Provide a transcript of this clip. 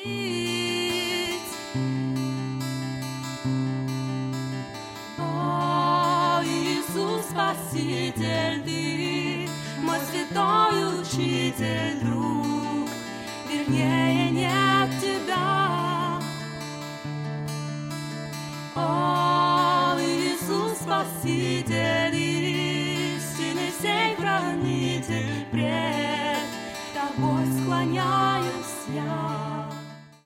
О, Иисус Спаситель Ты, мой святой Учитель, друг, вернее, не